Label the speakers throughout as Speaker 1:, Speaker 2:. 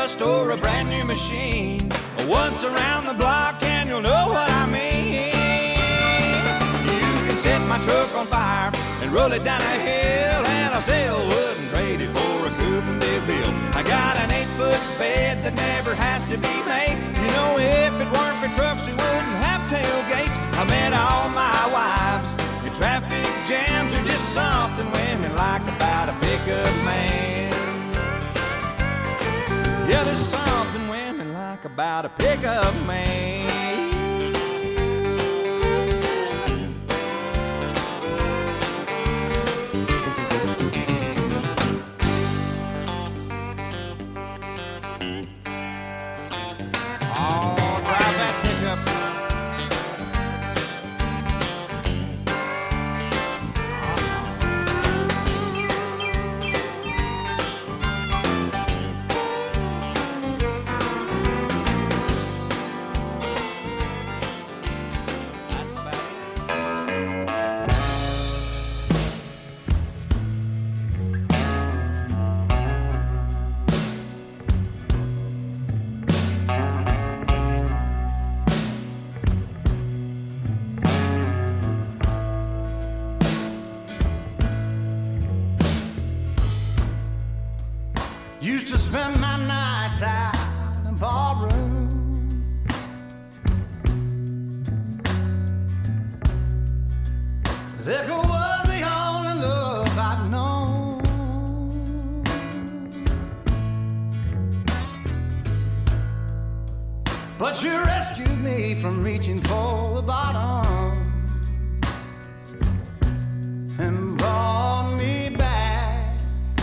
Speaker 1: dust or a brand new machine. Once around the block and you'll know what I mean. You can set my truck on fire and roll it down a hill, and I still wouldn't trade it for a coupe and bill. I got an 8-foot bed that never has to be made. You know, if it weren't for trucks, we wouldn't have tailgates. I met all my wives, and traffic jams are just something women like about a pickup man. Yeah, there's something women like about a pickup man.
Speaker 2: Used to spend my nights out in barroom. Liquor was the only love I'd known. But you rescued me from reaching for the bottom and brought me back,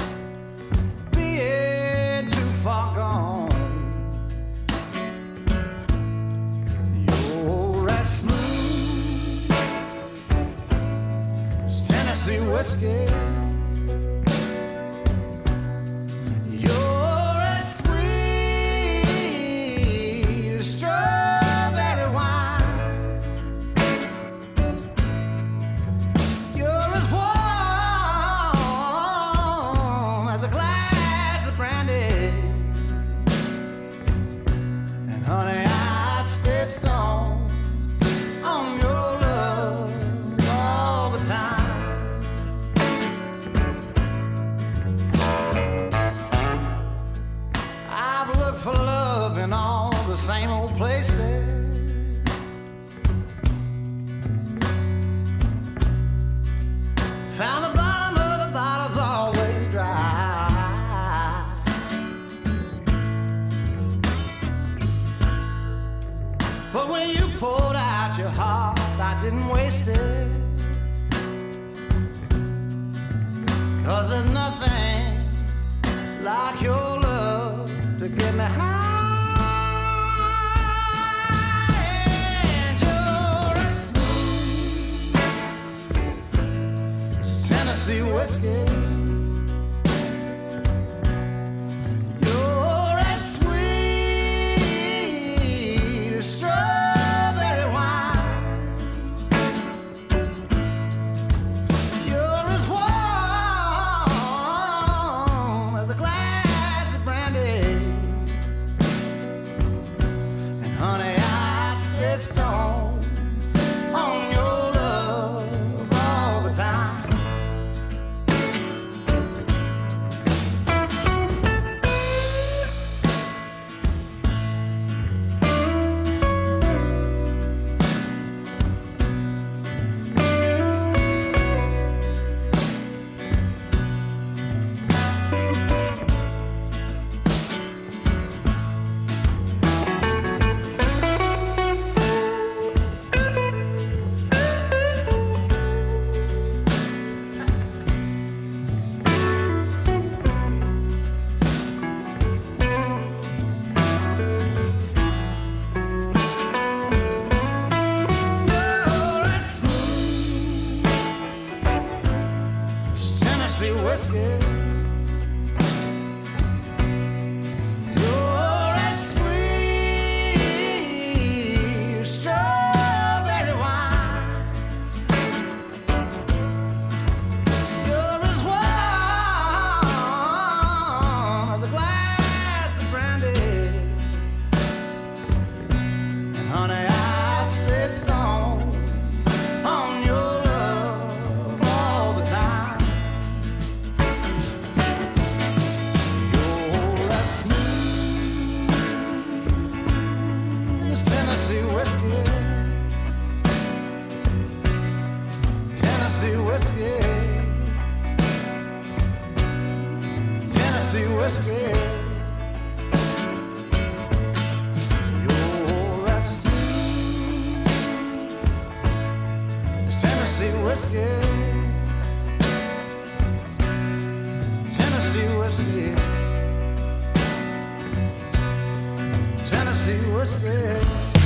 Speaker 2: being too far gone. You're as smooth as Tennessee whiskey. You're as sweet as strawberry wine. You're as warm as a glass of brandy. And honey, I stay stoned on your love all the time. I've looked for love in all the same old places. Found the bottom of the bottle's always dry. But when you poured out your heart, I didn't waste it. 'Cause there's nothing like your love to get me high. And you're as smooth as Tennessee whiskey. You're as sweet as strawberry wine. You're as warm as a glass of brandy. And honey, I stay stoned on your love all the time. You're as smooth as Tennessee whiskey. You're as sweet as strawberry wine. You're as warm as a glass of brandy. whiskey, Tennessee whiskey. You're right smooth, it's Tennessee whiskey, Tennessee whiskey, Tennessee whiskey.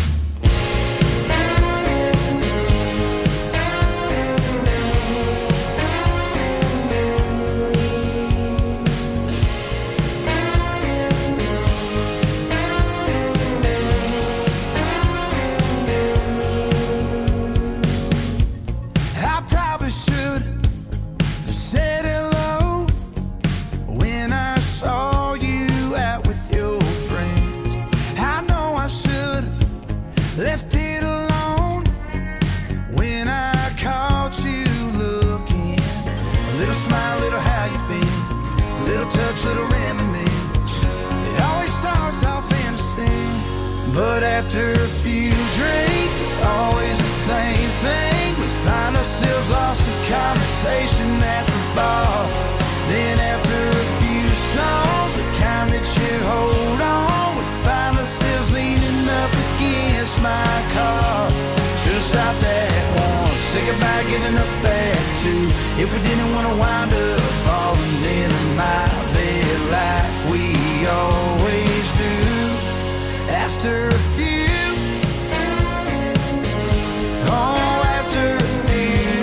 Speaker 1: Left it alone when I caught you looking. A little smile, little how you been, a little touch, little reminiscence. It always starts off innocent, but after a few drinks, it's always the same thing. We find ourselves lost in conversation at the bar. Then after a few songs, the kind that you hold on, we find ourselves leaning up against my car. Should've stopped at one, say goodbye, giving up at two. If we didn't want to wind up falling into my bed like we always do. After a few, oh, after a few,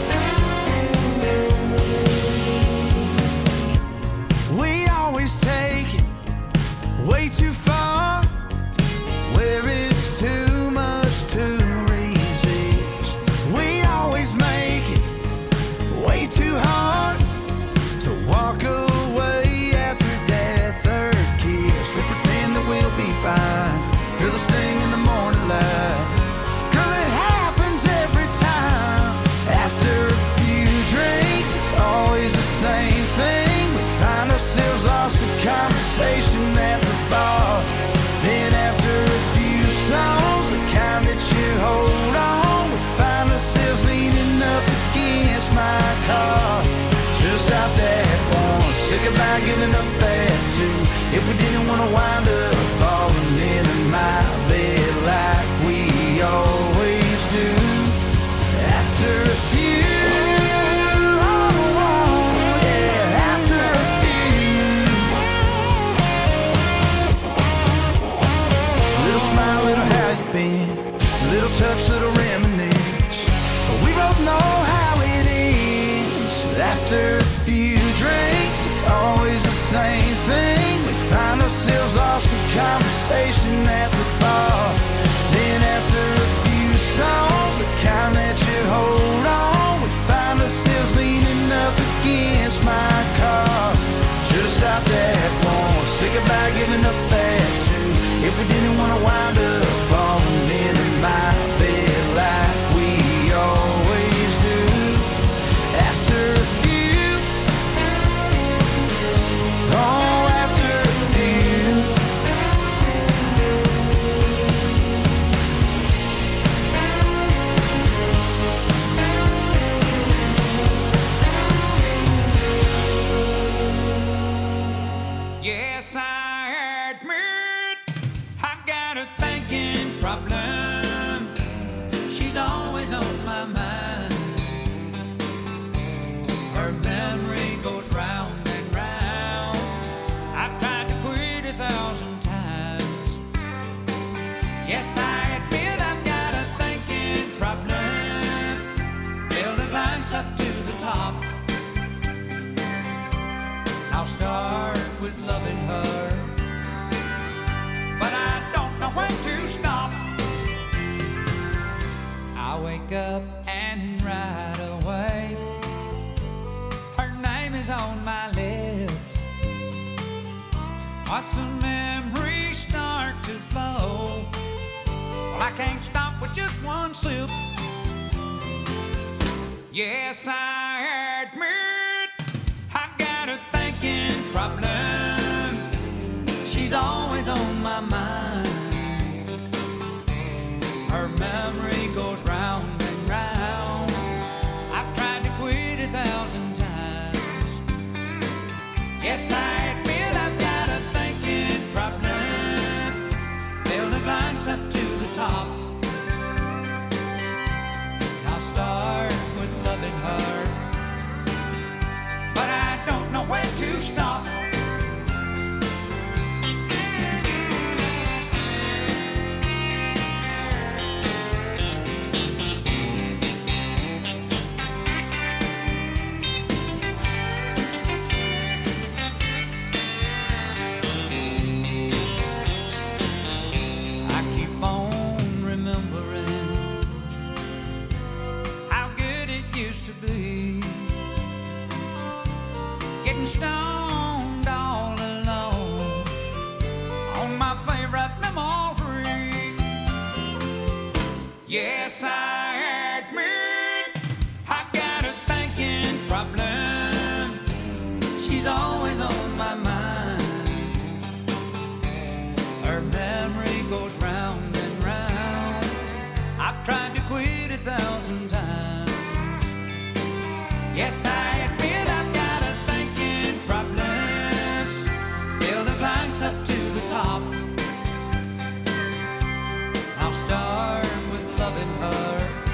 Speaker 1: we always take it way too far, where it's too much to resist. We always make it way too hard to walk away after that third kiss. We pretend that we'll be fine, feel the sting in the morning light. Girl, it happens every time. After a few drinks, it's always the same thing. We find ourselves lost in conversation at the bar. Then after a few songs, the kind that you hold on, we find ourselves leaning up against my car. Should've stopped at one, say goodbye, giving up at two. If we didn't want to wind up falling into my bed like we always do. After a few, oh, yeah, after a few. Little smile, little how you been, little touch, little reminiscence. But we both know how it ends. After a few drinks, it's always the same thing. We find ourselves lost in conversation at the bar. Then after a few songs, the kind that you hold on, we find ourselves leaning up against my car. Should've stopped at one, say goodbye, giving up at two. If we didn't want to wind up falling into my bed like we always do. After a few, oh, after a few. Yes, I admit I've got a thinking problem. She's always on my mind. Her memory goes round and round. I've tried to quit 1,000 times. Yes, I admit I've got a thinking problem. Fill the glass up to the top. I'll start with loving her, but I don't know when to stop. I wake up and right away her name is on my lips. Watch the memories start to flow. Well, I can't stop with just one sip. Yes, I admit I've got a thinking problem. She's always on my mind. Her memory goes round and round. I've tried to quit getting stoned all alone on my favorite memory. Yes, I admit I got a thinking problem. She's always on my mind. Her memory goes round and round. I've tried to quit 1,000 times. Yes, I admit I've got a thinking problem. Fill the glass up to the top. I'll start with loving her,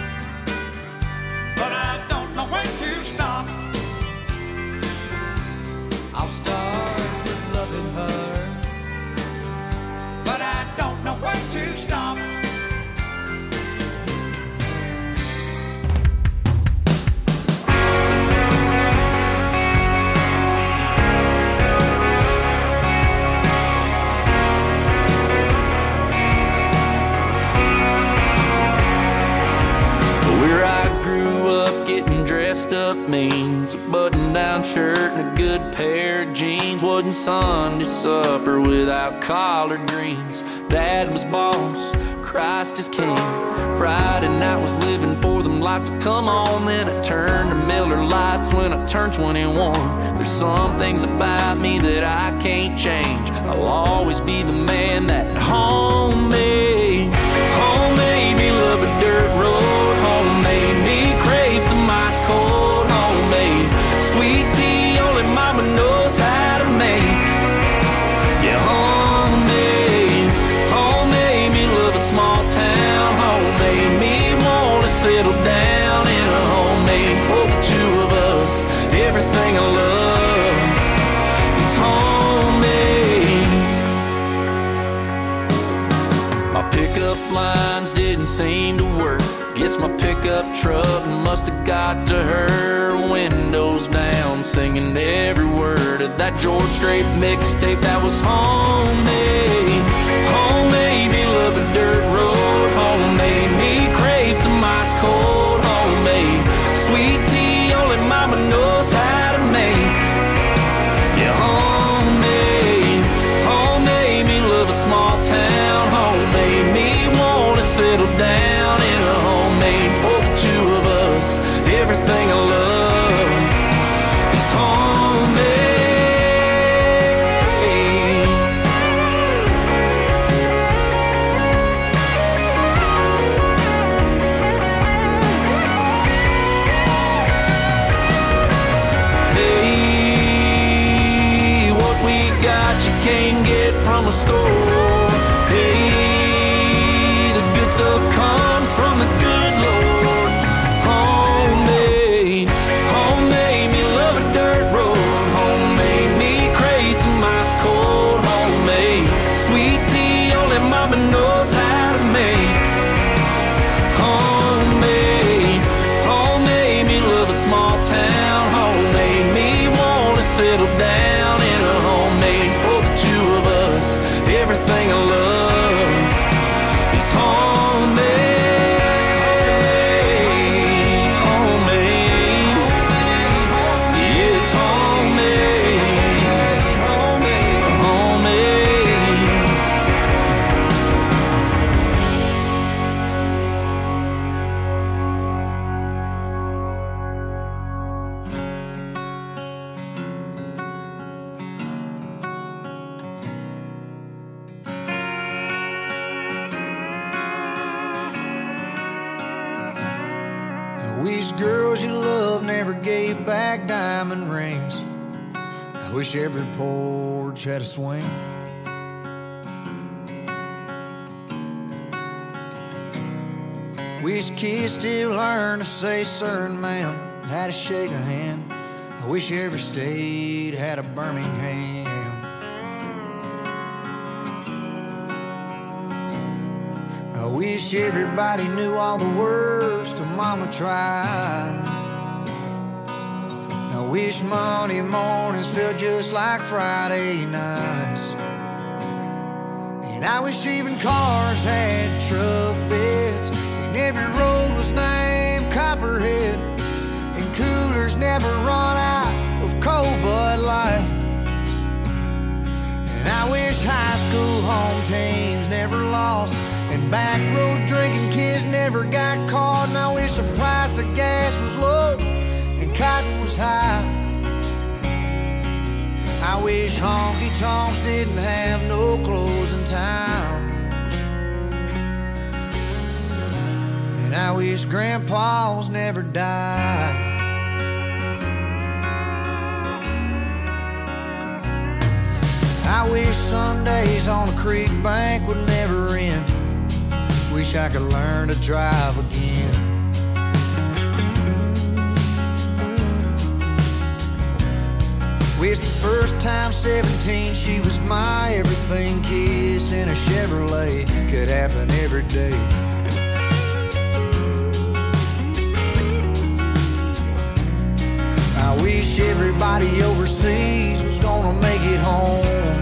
Speaker 1: but I don't know when to stop. I'll start with loving her, but I don't know when to stop. Up means a button-down shirt and a good pair of jeans. Wasn't Sunday supper without collard greens. Dad was boss, Christ is king. Friday night was living for them lights to come on. Then I turned to Miller Lights when I turned 21. There's some things about me that I can't change. I'll always be the man that home made. Home made me love a dirt road. Home made me crave some ice cold. Sweet tea only mama knows how to make. Yeah, home made me love a small town. Home made me wanna settle down in a homemade for the two of us. Everything I love is homemade. My pickup lines didn't seem to work. Guess my pickup truck must have got to her. Windows down, singing every word of that George Strait mixtape that was homemade. Home made me love a dirt road. Home made me crave some ice cold. Homemade sweet tea only mama knows how to make. Yeah, home made me love a small town. Home made me wanna settle down in a homemade for the two of us. Everything I love is homemade. Hey, what we got you can't get from a store. Hey, the good stuff comes from the good Lord. Homemade me love a dirt road. Homemade me crave some ice cold. Homemade sweet tea only mama knows how to make. Homemade me love a small town. Homemade me wanna settle down in a homemade for the two of us. Everything I love is homemade.
Speaker 2: Wish girls you love never gave back diamond rings. I wish every porch had a swing. Wish kids still learn to say sir and ma'am, how to shake a hand. I wish every state had a Birmingham. I wish everybody knew all the words to Mama Tried. I wish Monday mornings felt just like Friday nights. And I wish even cars had truck beds, and every road was Copperhead, and coolers never run out of cold Bud Light. high school home teams never lost, and back road drinking kids never got caught. And I wish the price of gas was low and cotton was high. I wish honky tonks didn't have no closing time. And I wish grandpas never died. I wish Sundays on the creek bank would never end. Wish I could learn to drive again. Wish the first time 17 she was my everything. Kiss in a Chevrolet could happen every day. I wish everybody overseas was gonna make it home.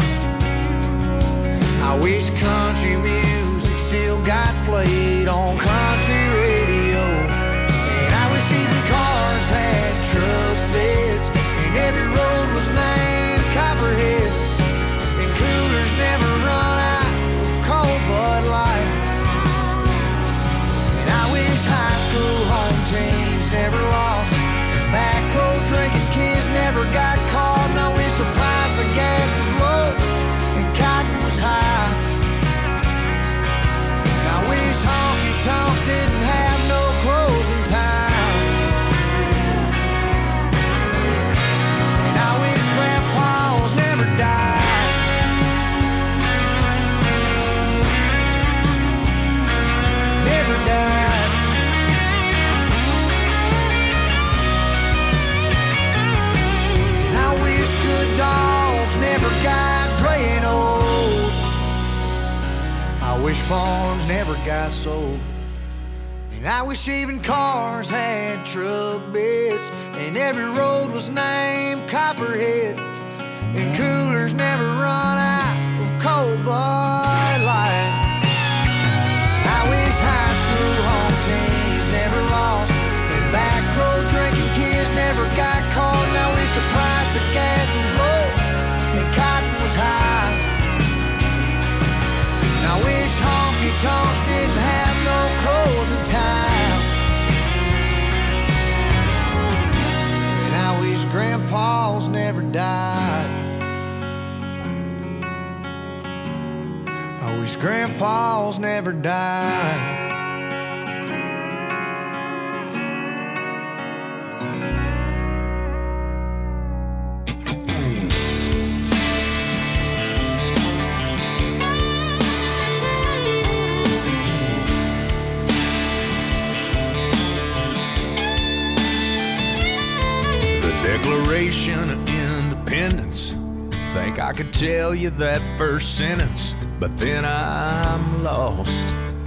Speaker 2: I wish country music still got played on country radio. And I wish even cars had truck beds, and every road was named Copperhead, and coolers never run out of cold Bud Light. And I wish high school home teams never lost, back road drinking kids never got caught. And I wish the price of gas was low and cotton was high. And I wish honky tonks didn't have no closing time. And I wish grandpas never died. Never died. Good dogs never got gray and old. I wish farms never got sold. And I wish even cars had truck beds, and every road was named Copperhead, and coolers never run out of cold Bud Light. I wish high school home teams never lost, and back road drinking kids never got caught. And I wish the price of gas was low and cotton was high. And I wish honky tonks didn't have no closing time. And I wish grandpas never died. I wish grandpas never died.
Speaker 1: Declaration of Independence. Think I could tell you that first sentence, but then I'm lost.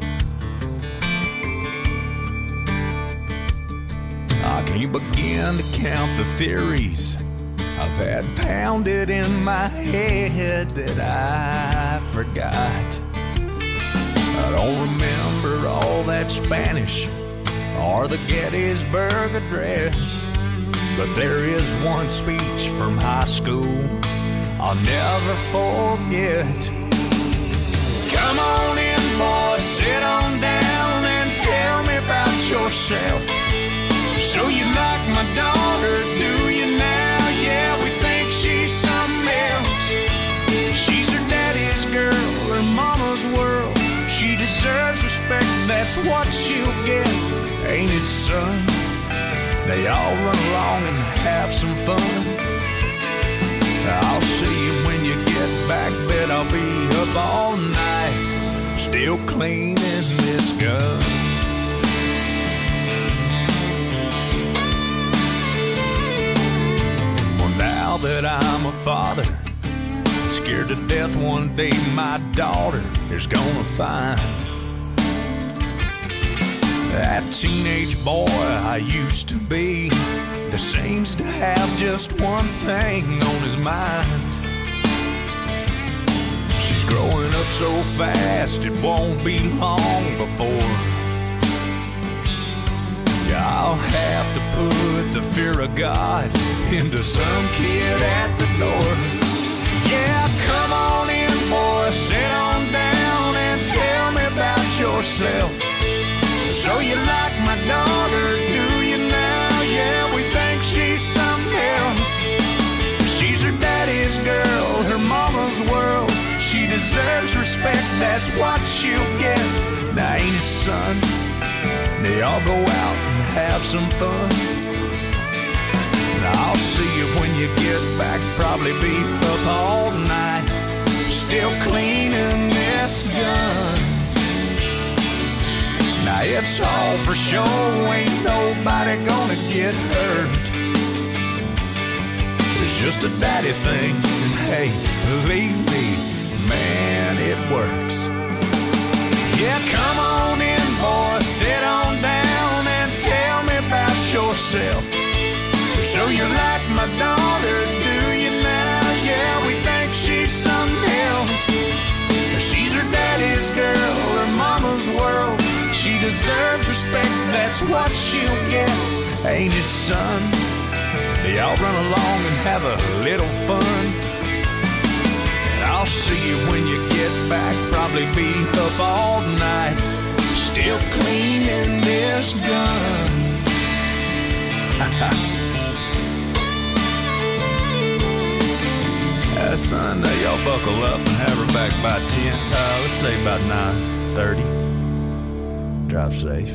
Speaker 1: I can't begin to count the theories I've had pounded in my head that I forgot. I don't remember all that Spanish or the Gettysburg Address, but there is one speech from high school I'll never forget. Come on in, boys, sit on down and tell me about yourself. So you like my daughter, do you now? Yeah, we think she's something else. She's her daddy's girl, her mama's world. She deserves respect, that's what she'll get, ain't it, son? They all run along and have some fun. I'll see you when you get back, bet I'll be up all night, still cleaning this gun. Well, now that I'm a father, I'm scared to death one day my daughter is gonna find that teenage boy I used to be that seems to have just one thing on his mind. She's growing up so fast it won't be long before I'll have to put the fear of God into some kid at the door. Yeah, come on in, yourself. So you like my daughter, do you now? Yeah, we think she's something else. She's her daddy's girl, her mama's world. She deserves respect, that's what she'll get. Now ain't it, son? They all go out and have some fun. Now I'll see you when you get back, probably be up all night, still cleaning this gun. Now it's all for show, ain't nobody gonna get hurt. It's just a daddy thing, and hey, believe me, man, it works. Yeah, come on in, boy, sit on down and tell me about yourself. So you like my daughter, do you now? Yeah, we think she's something else. She's her daddy's girl, her mama's world. She deserves respect, that's what she'll get. Ain't it, son? Y'all run along and have a little fun. And I'll see you when you get back, probably be up all night, still cleaning this gun. Son, y'all buckle up and have her back by 10. Let's say about 9:30. Drive safe.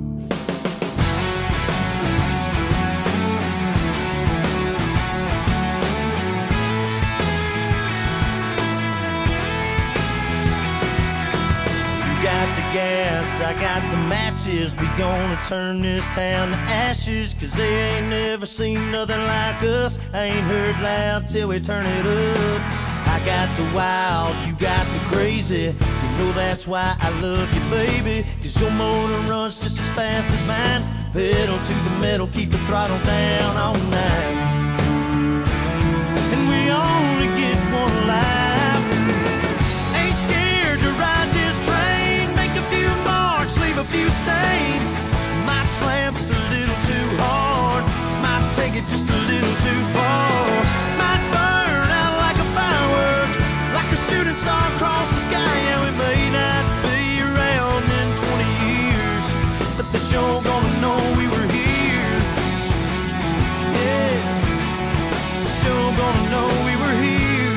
Speaker 3: Got the gas, I got the matches. We gonna turn this town to ashes, 'cause they ain't never seen nothing like us. I ain't heard loud till we turn it up. I got the wild, you got the crazy. You know that's why I love you, baby, 'cause your motor runs just as fast as mine. Pedal to the metal, keep the throttle down all night. And we only get one life. Ain't scared to ride this train, make a few marks, leave a few stains. Might slam just a little too hard, might take it just a little too far. Might burn out like a firework, like a shooting star across the sky. Yeah, we may not be around in 20 years, but the show gonna know we were here. Yeah, the show gonna know we were here.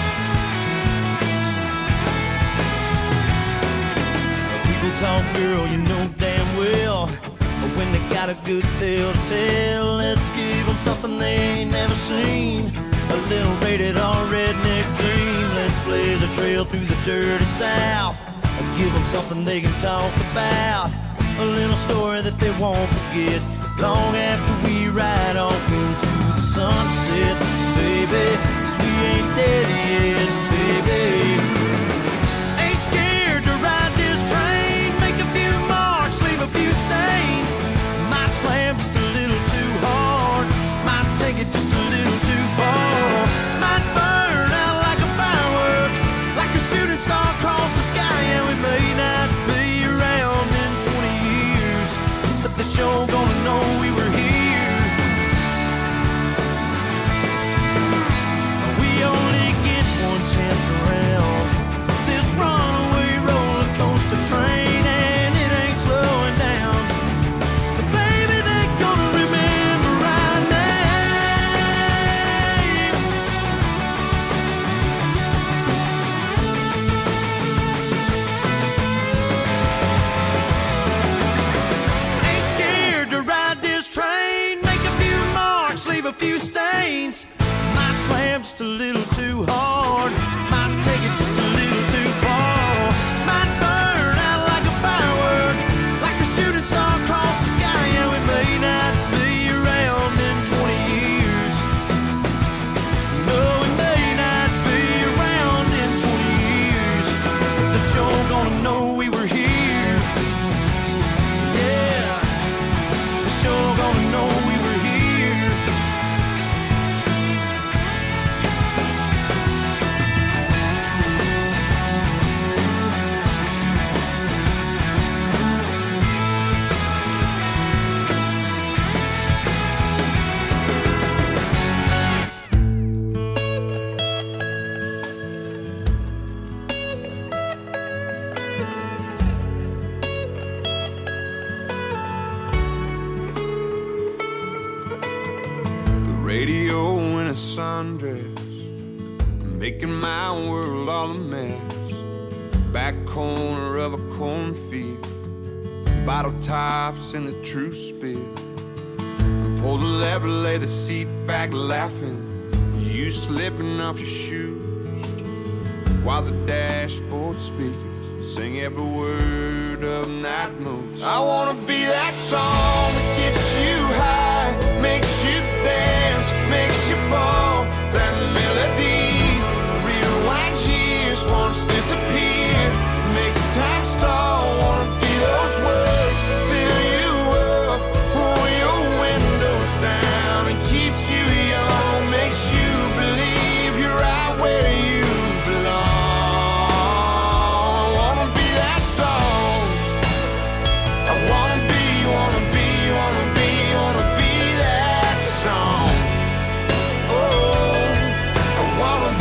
Speaker 3: People talk, girl, you know damn well, but when they got a good tale to tell, let's give them something they ain't never seen. A little rated R redneck dream. Let's blaze a trail through the dirty South and give them something they can talk about. A little story that they won't forget long after we ride off into the sunset, baby, 'cause we ain't dead yet, baby. Ain't scared to ride this train, make a few marks, leave a few stains. Might slam just a little too hard, might take it just a little too far. Might burn out like a firework, like a shooting star across the sky. And we may not be around in 20 years, but the show gonna know we were here. We only get one chance around this runaway roller coaster train, and it ain't slowing down. So baby, they're gonna remember our name. Ain't scared to ride this train, make a few marks, leave a few stains. Might slam just a little too hard, might take it just a little too far. Might burn out like a firework, like a shooting star across the sky. Yeah, we may not be around in 20 years. No, we may not be around in 20 years, but the show gonna know we were here. Yeah, the show gonna know we were here.
Speaker 1: radio in a sundress, making my world all a mess. Back corner of a cornfield, bottle tops in a true spill. Pull the lever, lay the seat back laughing, you slipping off your shoes, while the dashboard speakers sing every word of Night Moves. I wanna be that song that gets you high, makes you dance, makes you fall. That melody, rewinds years, once disappeared, makes time stall. Wanna be those words, fill you up, pull your windows down, and keeps you young, makes you believe you're right where you belong. I wanna be that song. I wanna be that song. Oh, I wanna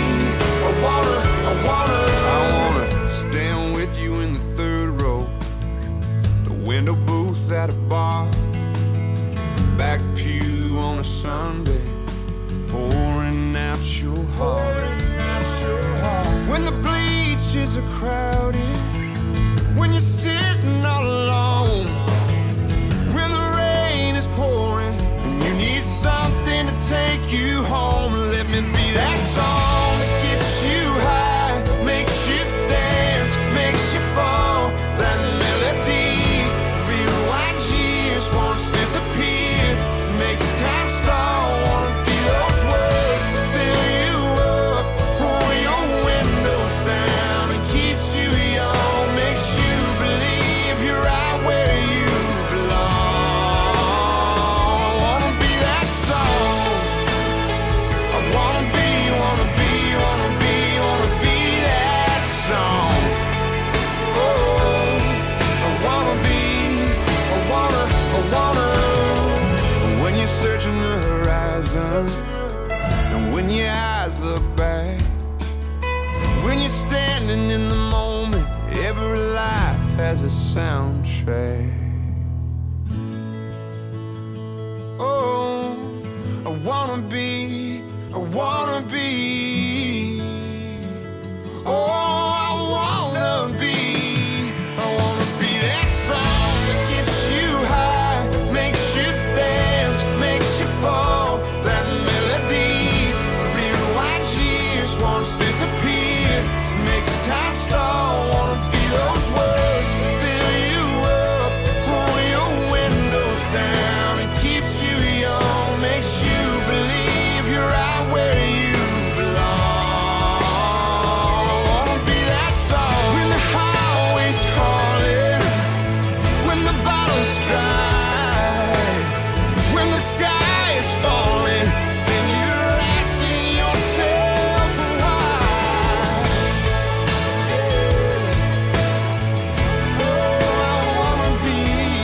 Speaker 1: stand with you in the third row, the window booth at a bar, back pew on a Sunday, pouring out your heart. When the bleachers are crowded, when you're sitting all alone, when the rain is pouring and you need something to take you home, let me be that song that gets you high, makes you dance, makes you fall. That melody, rewinds years, once disappeared, makes time stall. Wanna be those words, fill you up, pull your windows down, and keeps you young, makes you believe you're right where you belong. I wanna be that song. I wanna be that song. Oh, I wanna when you're searching the horizon, and when your eyes look back, when you're standing in the moment, every life has a soundtrack. Oh, I wanna be. Oh, I wanna be that song that gets you high, makes you dance, makes you fall. That melody, rewinds years, once disappeared, makes time stall. Wanna be those words, fill you up, pull your windows down, and keeps you young, makes you believe you're right where you belong. I wanna be that song. When the highway's calling, when the bottle's dry, when the sky is falling, and you're asking yourself why. Oh, I wanna be,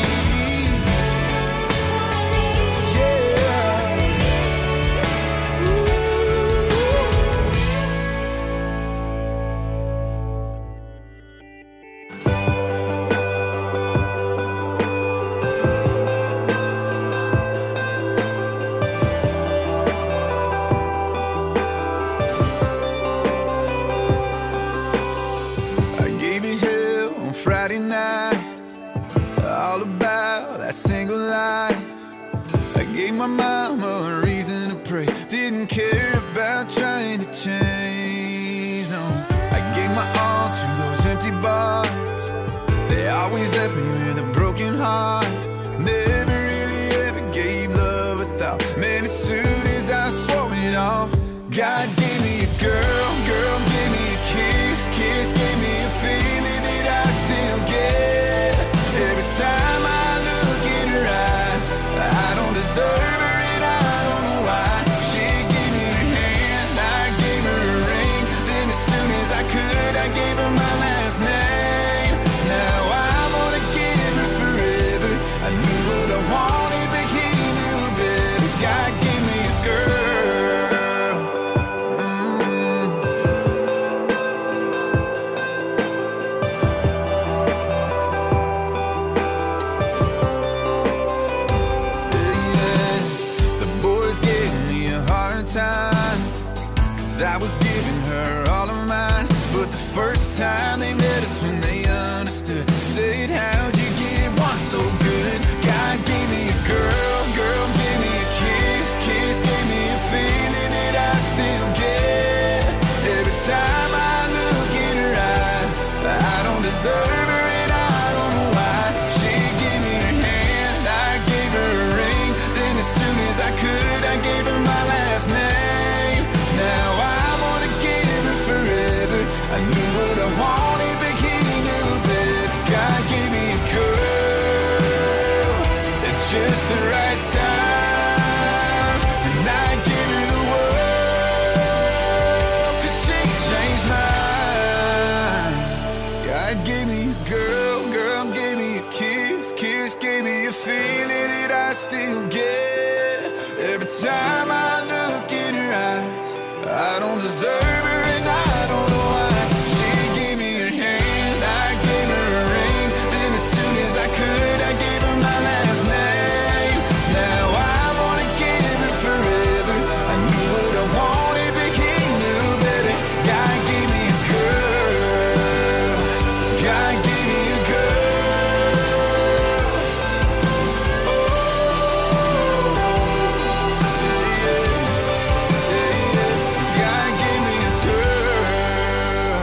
Speaker 1: I gave you hell on Friday night, all about that single life. I gave my mama a reason to pray, didn't care about trying to change, no. I gave my all to those empty bars, they always left me with a broken heart. Never really ever gave love a thought, man, as soon as I swore it off. God gave me a girl, girl gave me a kiss, kiss gave me a feeling that I still get. Every time I look in her eyes, I don't deserve her and I don't know why. She gave me her hand, I gave her a ring, then as soon as I could, I gave her my last name. Now I'm gonna give her forever. I knew what I wanted, but he knew better. God gave me a girl.
Speaker 2: time, 'cause I was giving her all of mine. But the first time they met us when they understood, said, how'd you get one so good? God gave me a girl, girl gave me a kiss, kiss gave me a feeling that I still get. Every time I look in her eyes, I don't deserve her and I don't know why. She gave me her hand, I gave her a ring, then as soon as I could, I gave her my last name. Now I wanna give her forever. I knew what I wanted, but he knew better. God gave me a girl at just the right time, and I give her the world, 'cause she changed mine. God gave me a girl, girl gave me a kiss, kiss gave me a feeling that I still get. Every time I look in her eyes, I don't deserve her and I don't know why. She gave me her hand, I gave her a ring, then as soon as I could, I gave her my last name. Now I wanna give her forever. I knew what I wanted, but he knew better. God gave me a girl, God gave me a girl. Oh, yeah, yeah, yeah. God gave me a girl.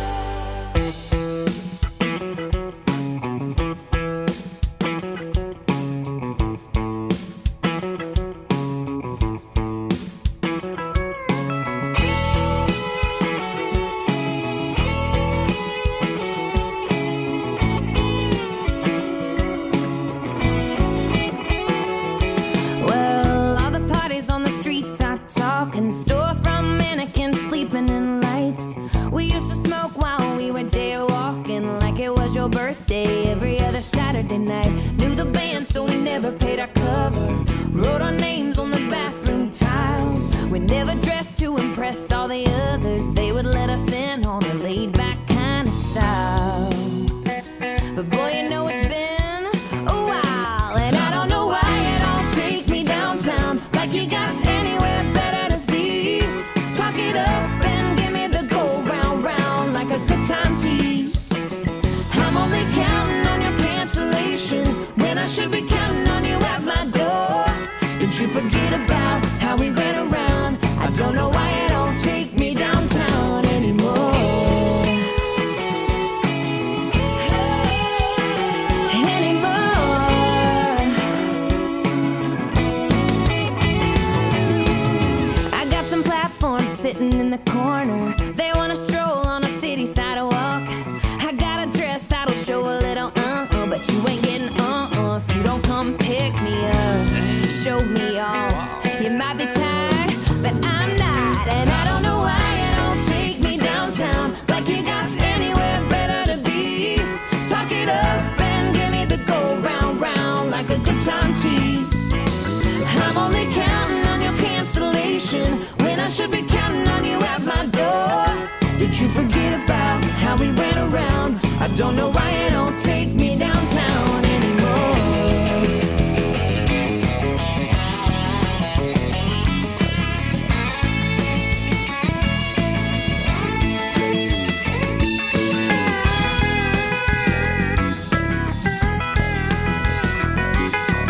Speaker 4: Well, all the parties on the streets are talking, storefront mannequins sleeping in lights. We used to smoke while we were jaywalking, like it was your birthday every other Saturday night. Knew the band, so we never paid our cover. Wrote our names on the bathroom tiles. We never dressed to impress all the others. They would let us in on a laid-back kind of style. But boy, you know it's been a while, and I don't know why you don't take me downtown, like you got anywhere better to be. Talk it up and give me the go round round like a good time tease. I'm only counting on your cancellation when I should be counting on you at my door. Did you forget about how we ran around? I don't know why you don't take me downtown anymore. Sitting in the corner, they wanna stroll on a city sidewalk. I got a dress that'll show a little but you ain't getting if you don't come pick me up, show me off. You might be tired, but I'm not, and I don't know why you don't take me downtown, like you got anywhere better to be. Talk it up and give me the go round round like a good time tease. I'm only counting on your cancellation when I should be counting on you at my door. Did you forget about how we ran around? I don't know why you don't take me downtown anymore.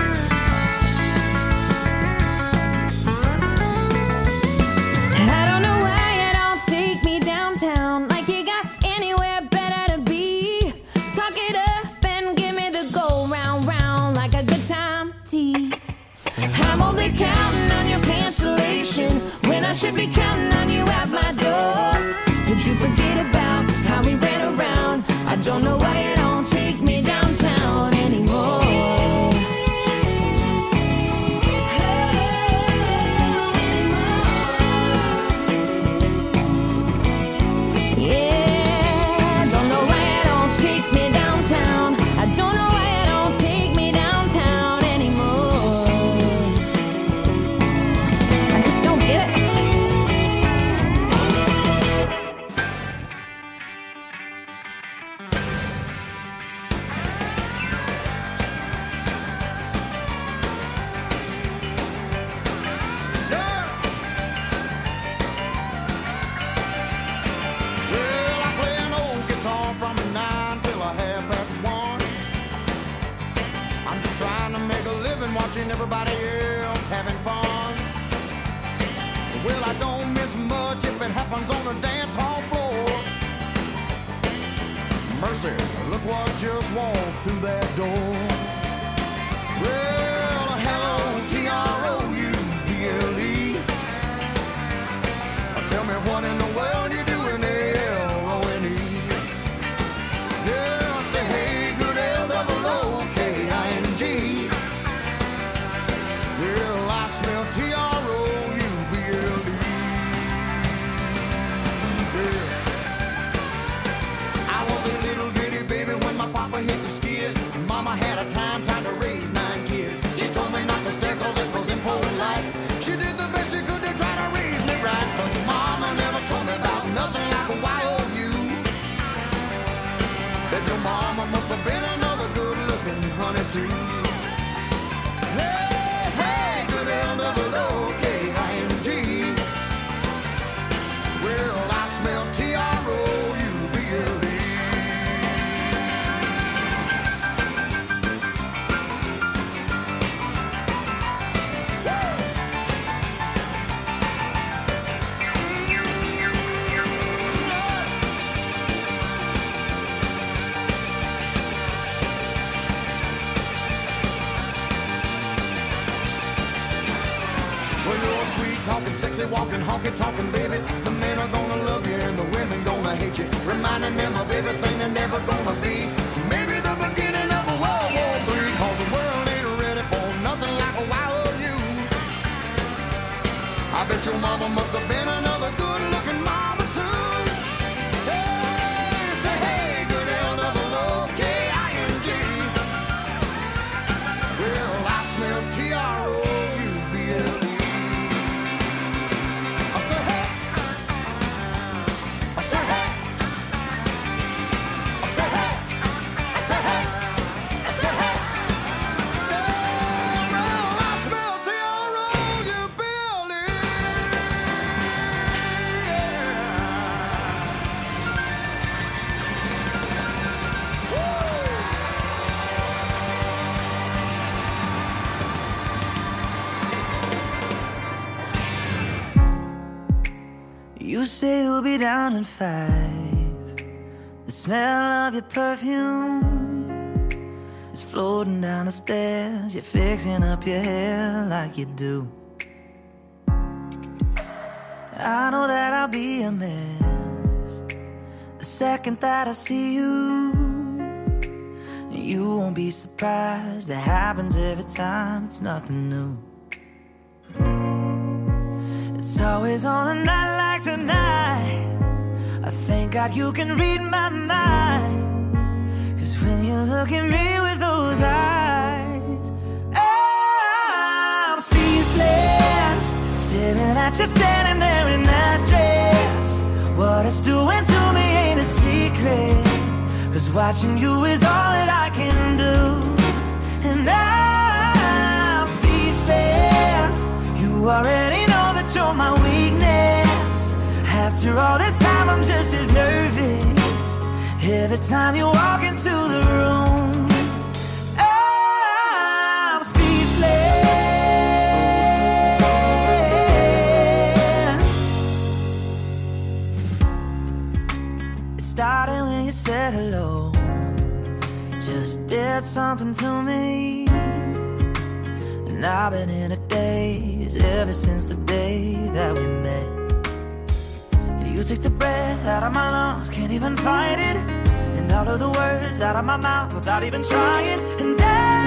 Speaker 4: I don't know
Speaker 2: said, look what just walked through that door. Well, hello, T-R-O-U-B-L-E. Tell me what in the world you doing, L-O-N-E. Yeah, I say, hey, good L-O-O-K-I-N-G. Yeah, I smell T-R-O-U-B-L-E. Yeah. I was a little bitty baby when my papa hit the skids. Mama had a time trying to raise 9 kids. She told me not to stare cause it was impolite. She did the best she could to try to raise me right, but Mama never told me about nothing like a Y-O-U. That your mama must have been another good-looking honey too. Hey, hey, good L-O-O-K-I-N-G. Well, I smell T-R-O-U-B-L-E. Talking sexy, walking, honky, talking, baby. The men are gonna love you and the women gonna hate you, reminding them of everything they're never gonna be. Maybe the beginning of a World War III, cause the world ain't ready for nothing like a Y-O-U. I bet your mama must have been another good-looking mama too. Hey, say hey, good L-O-O-K-I-N-G. Well, I smell T-R-O-U-B-L-E.
Speaker 5: You say you'll be down in 5. The smell of your perfume is floating down the stairs. You're fixing up your hair like you do. I know that I'll be a mess the second that I see you. You won't be surprised, it happens every time, it's nothing new. It's always on a night like tonight. I thank God you can read my mind, cause when you look at me with those eyes, I'm speechless, staring at you standing there in that dress. What it's doing to me ain't a secret, cause watching you is all that I can do. And I'm speechless, you already know that you're my weakness. After all this time I'm just as nervous every time you walk into the room. I'm speechless. It started when you said hello, just did something to me. And I've been in a daze ever since the day that we met. You took the breath out of my lungs, can't even fight it, and all of the words out of my mouth without even trying. And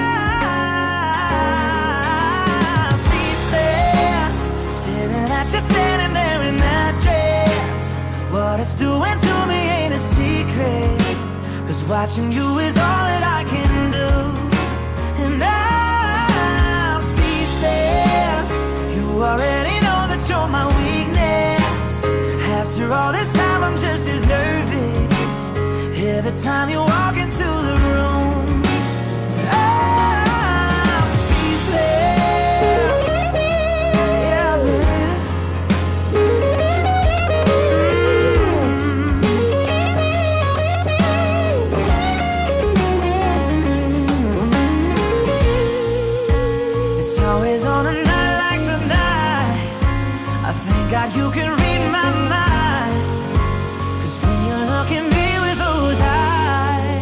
Speaker 5: I'm speechless, staring at you standing there in that dress. What it's doing to me ain't a secret, cause watching you is all that I can do. And I'm speechless, you already know that you're my weakness. After all this time I'm just as nervous every time you walk into the room. I'm speechless. Yeah, baby. It's always on a night like tonight. I thank God you can read my mind, cause when you look at me with those eyes,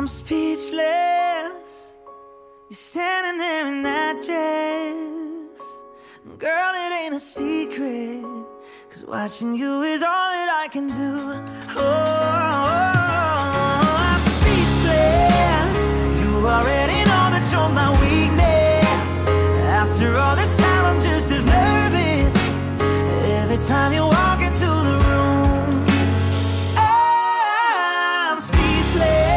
Speaker 5: I'm speechless. You're standing there in that dress. Girl, it ain't a secret, 'cause watching you is all that I can do. I'm speechless. You already know that you're my weakness. After all this time, I'm just as nervous every time you walk into the room. I'm speechless.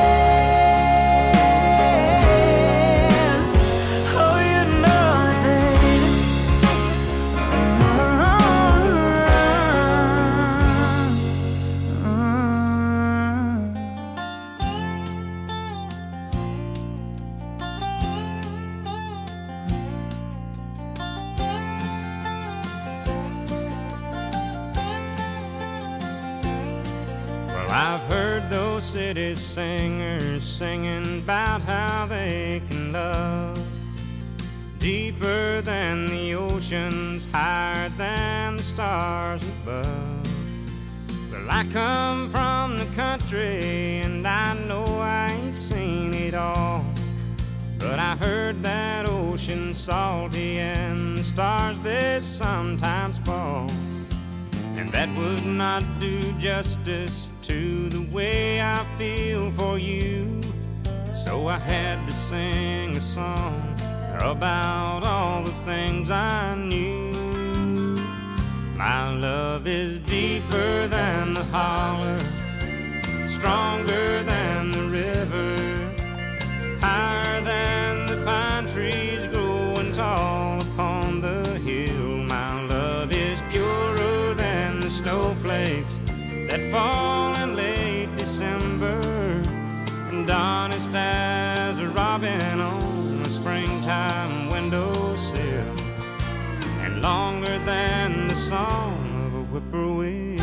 Speaker 1: I've heard those city singers singing about how they can love deeper than the oceans, higher than the stars above. Well, I come from the country and I know I ain't seen it all, but I heard that ocean's salty and the stars they sometimes fall. And that would not do justice to the way I feel for you. So I had to sing a song about all the things I knew. My love is deeper than the holler, stronger than the river, higher than the pine trees growing tall upon the hill. My love is purer than the snowflakes that fall in late December, and honest as a robin on a springtime windowsill, and longer than the song of a whippoorwill.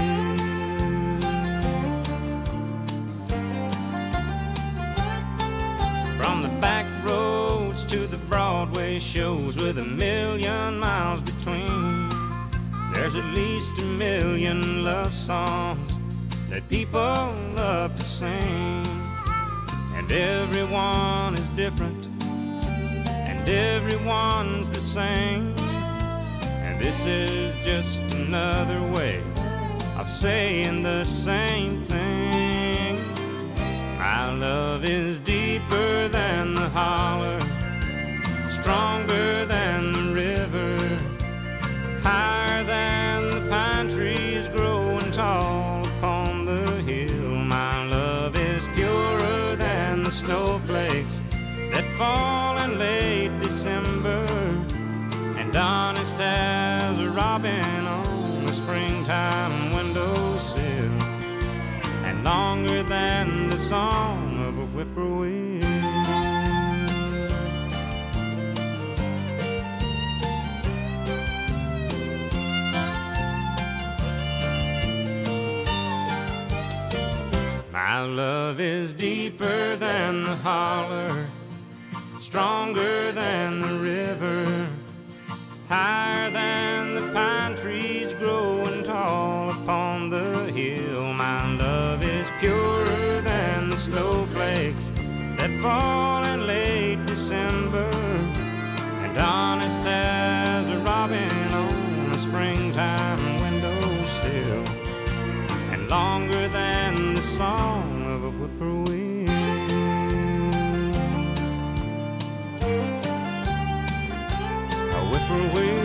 Speaker 1: From the back roads to the Broadway shows with 1,000,000 miles between, there's at least 1,000,000 love songs that people love to sing. And everyone is different, and everyone's the same. And this is just another way of saying the same thing. My love is deeper than the holler, stronger than the river, higher than the pine trees growing tall upon the hill. My love is purer than the snowflakes that fall in late December, and honest as a robin on a springtime windowsill, and longer than the song of a whippoorwill. My love is deeper than the holler, stronger than the river, higher than the pine trees growing tall upon the hill. My love is purer than the snowflakes that fall in late December, and honest as a robin on a springtime windowsill, and longer than the song of a whippoorwill. A whippoorwill.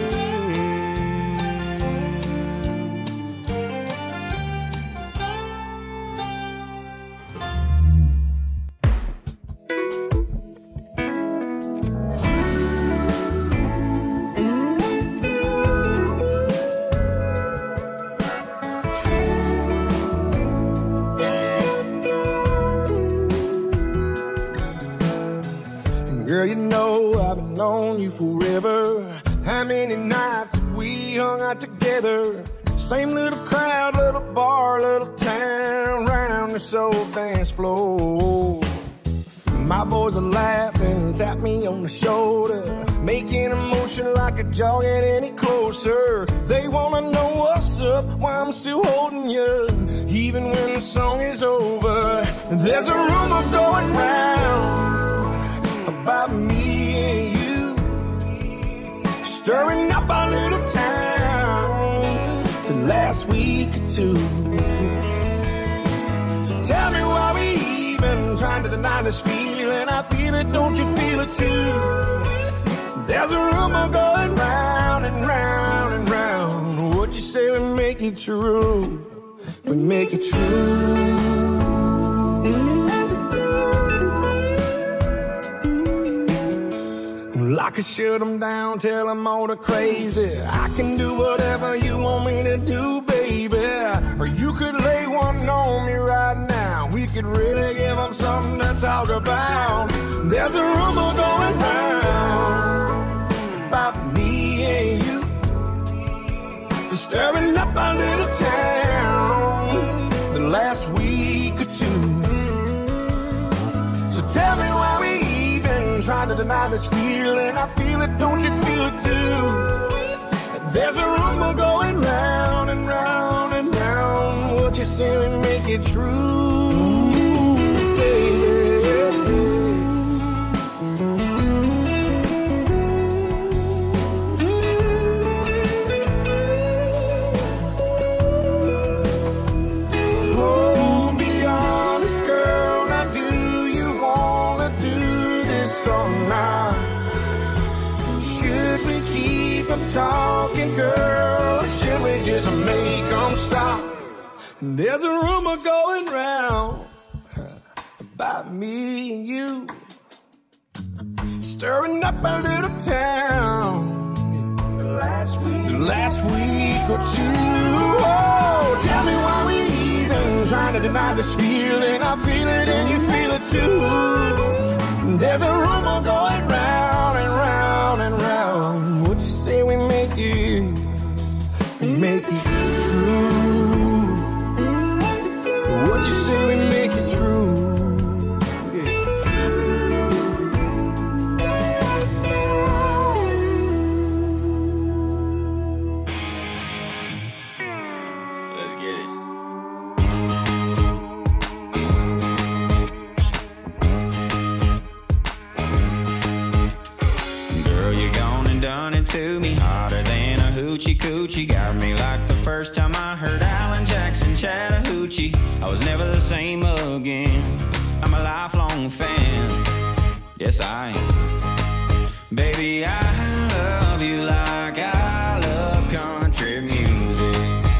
Speaker 6: Girl, you know I've been on you forever. How many nights have we hung out together? Same little crowd, little bar, little town, round this old dance floor. My boys are laughing, tap me on the shoulder. making a motion like a jog ain't any closer. They wanna know what's up, why I'm still holding you, even when the song is over. There's a rumor going round about me and you, stirring up our little town the last week or two. So tell me why we even trying to deny this feeling. I feel it, don't you feel it too? There's a rumor going round and round and round. What you say we make it true, we make it true. I could shut them down, tell them all the crazy. I can do whatever you want me to do, baby. Or you could lay one on me right now. We could really give them something to talk about. There's a rumor going round about me and you, stirring up our little town the last week or two. So tell me why we trying to deny this feeling. I feel it, don't you feel it too? There's a rumor going round and round and round. What you say we make it true, baby. Oh, be honest, girl. Now do you wanna do this or not? Should we keep them talking, girl, or should we just make them stop? And there's a rumor going round about me and you, stirring up a little town the last week or two. Oh, tell me why we even trying to deny this feeling. I feel it and you feel it too. There's a rumor going round and round and round. What you say we make it true? What you say we make it true?
Speaker 1: Let's get it. Done it to me harder than a hoochie coochie. Got me like the first time I heard Alan Jackson Chattahoochee. I was never the same again. I'm a lifelong fan. Yes, I am. Baby, I love you like I love country music.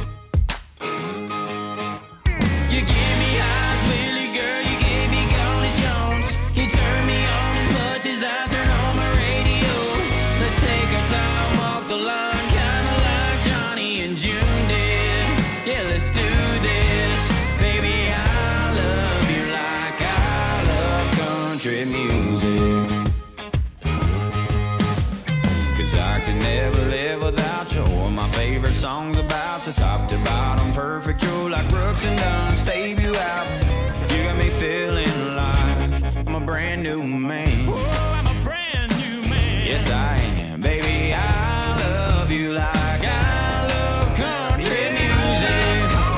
Speaker 1: You give me highs, Willie, girl. You gave me Golly Jones. You turn me on as much as I turn on my radio. Let's take our time, walk the line, kinda like Johnny and June did. Yeah, let's do this. Baby, I love you like I love country music. 'Cause I could never live without you. Or my favorite songs about the top to bottom, perfect, true like Brooks and Dunn's debut album. You got me feeling like I'm a brand new man. Ooh, I'm a brand new man. Yes, I am. Baby, I love you like I love country music.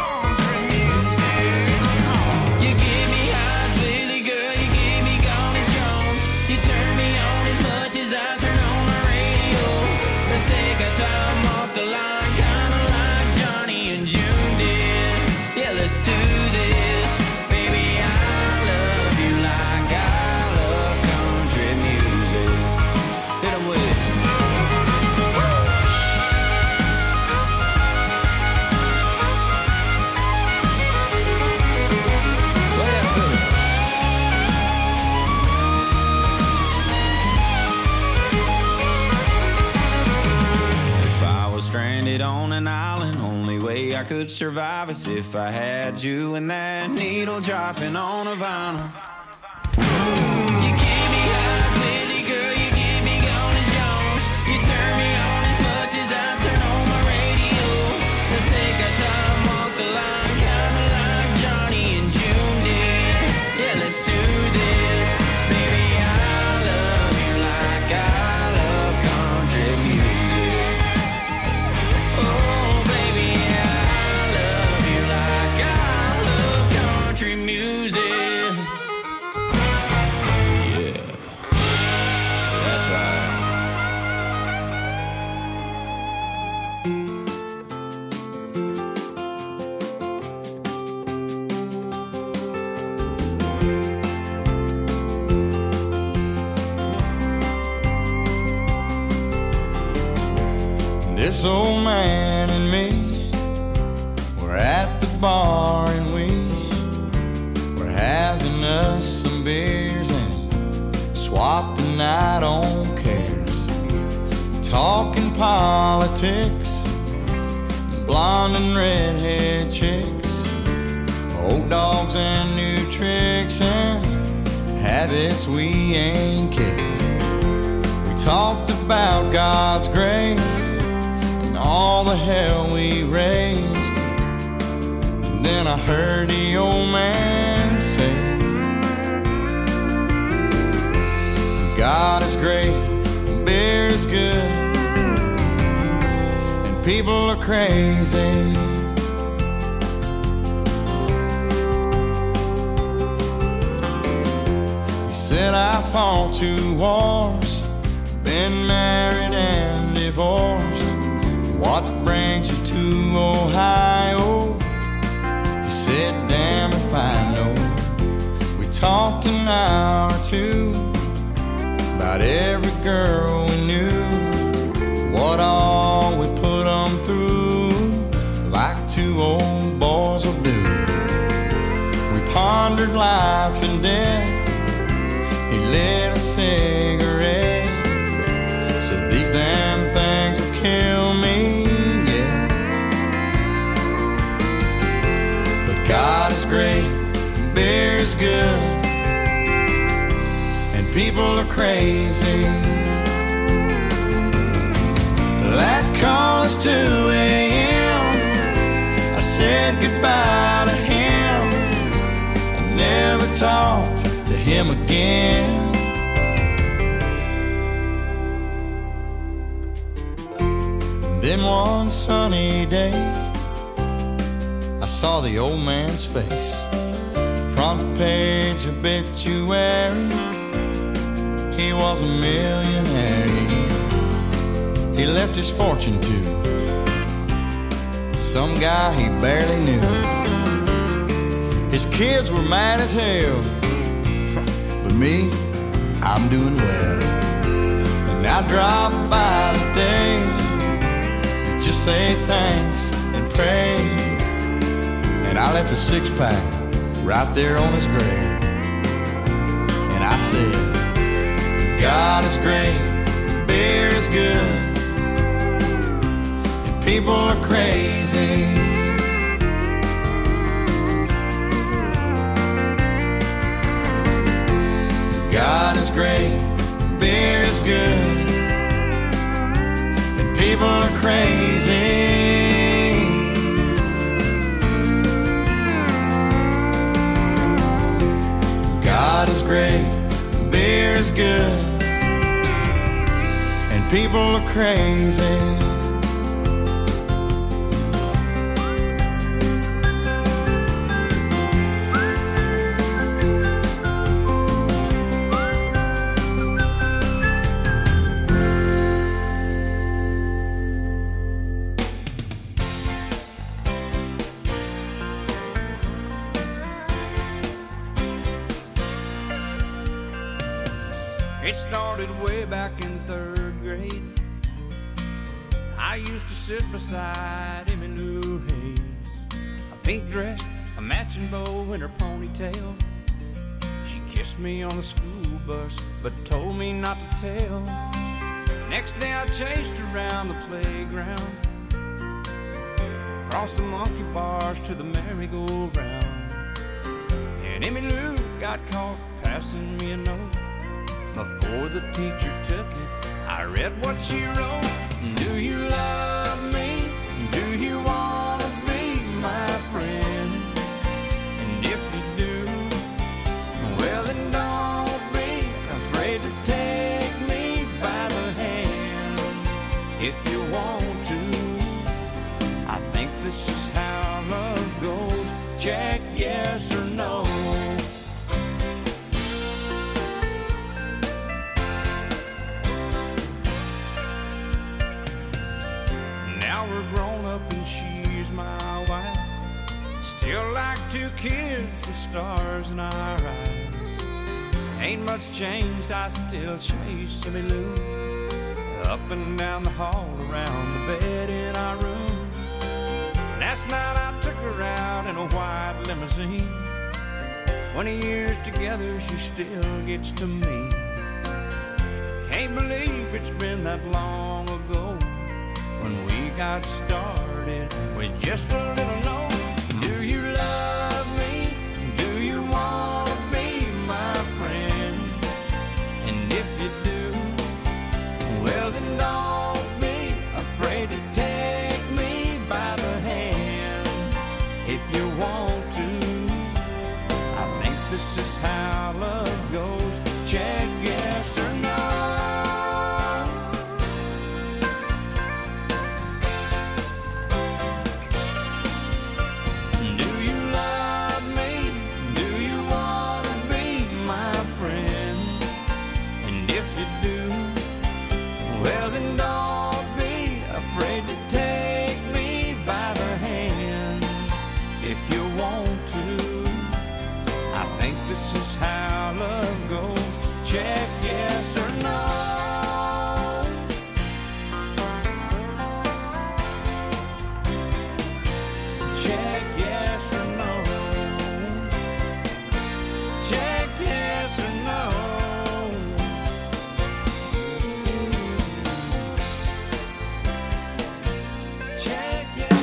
Speaker 1: You give me highs, Willie, girl. You gave me Golly Jones. You turn me on as much as I turn on my radio. Let's take our time off the line, kinda like Johnny and June did. Yeah, let's do this. Baby, I love you like I love country music. Hit 'em with it. If I was stranded on an island, only way I could survive is if I had you and that needle dropping on a vinyl. You gave me highs, Willie, girl. You gave me Golly Jones. You turn me on as much as I turn on my radio. Let's take our time, walk the line, kinda like Johnny and June did. Yeah, let's do this. Baby, I love you like I love This old man and me were at the bar and we were having us some beers and swapping out on cares, talking politics, blonde and redhead chicks, old dogs and new tricks and habits we ain't kicked. We talked about God's grace and all the hell we raised. And then I heard the old man say, God is great, beer is good, and people are crazy. Said I fought 2 wars, been married and divorced. What brings you to Ohio? He said, damn if I know. We talked an hour or 2 about every girl we knew, what all we put them through, like 2 old boys will do. We pondered life and death. He lit a cigarette, said these damn things will kill me, yeah. But God is great, beer is good, and people are crazy. Last call is 2 a.m. I said goodbye to him. I never talked to him again. Then one sunny day I saw the old man's face, front page obituary. He was a millionaire. He left his fortune to some guy he barely knew. His kids were mad as hell, but me, I'm doing well. And I drop by today to just say thanks and pray. And I left a 6-pack right there on his grave. And I said, God is great, beer is good, and people are crazy. God is great, beer is good, and people are crazy. God is great, beer is good, and people are crazy.
Speaker 7: It started way back in 3rd grade. I used to sit beside Emmylou Hayes, a pink dress, a matching bow, and her ponytail. She kissed me on the school bus, but told me not to tell. Next day I chased her around the playground, across the monkey bars to the merry-go-round. And Emmylou got caught passing me a note. Before the teacher took it, I read what she wrote. Do you love me? Do you want to be my friend? And if you do, well then don't be afraid to take me by the hand. If you want to, I think this is how love goes. Check yes or no. We're grown up and she's my wife. Still like 2 kids with stars in our eyes. Ain't much changed, I still chase Emmylou up and down the hall, around the bed seen. 20 years together, she still gets to me. Can't believe it's been that long ago when we got started with just a little note. Do you love me? Do you want to be my friend? And if you do, well then don't be afraid to take me by the hand. If you want to, I think this is how love goes. Check yes or no. This is how love goes. Check yes or no. Check yes or no. Check yes or no. Check yes.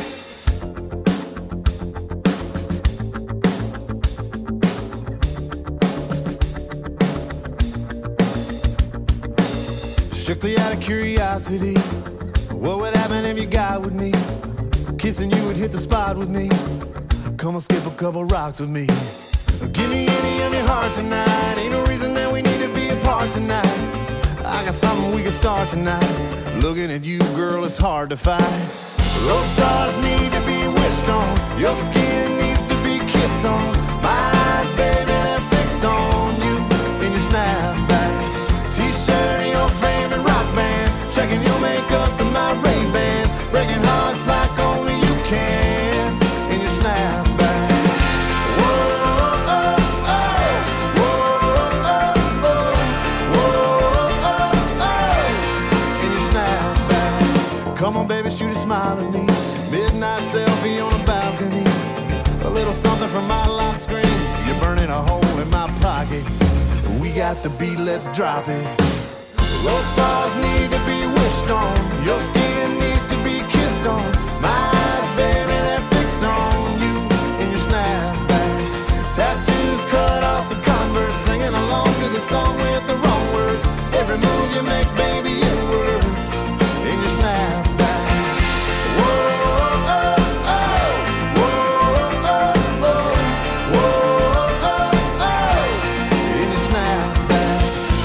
Speaker 8: Strictly out of curiosity, what would happen if you got with me? Kissing you would hit the spot with me. Come and skip a couple rocks with me. Give me any of your heart tonight. Ain't no reason that we need to be apart tonight. I got something we can start tonight. Looking at you, girl, it's hard to fight. Those stars need to be wished on. Your skin needs to be kissed on. My eyes, baby, they're fixed on you in your snapback T-shirt and your favorite rock band. Checking your makeup and my Ray-Bans. Breaking hearts like only you can in your snapback. Whoa, oh, oh. Whoa, oh, oh. Whoa, oh, oh. In your snapback. Come on, baby, shoot a smile at me. Midnight selfie on a balcony. A little something from my lock screen. You're burning a hole in my pocket. We got the beat, let's drop it. Those stars need to be wished on. Your skin needs to be kissed on. My eyes, baby, they're fixed on you in your snapback. Tattoos cut off some Converse. Singing along to the song with the wrong words. Every move you make, baby, it works in your snapback. Whoa, oh, oh. Whoa, oh, oh. Whoa, oh, oh. In your snapback.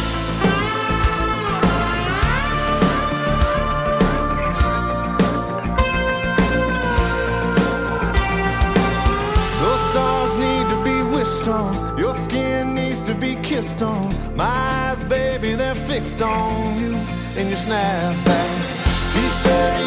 Speaker 8: Those stars need to be wished on. Your skin needs to be kissed on. My eyes, baby, they're fixed on you in your snapback T-shirt.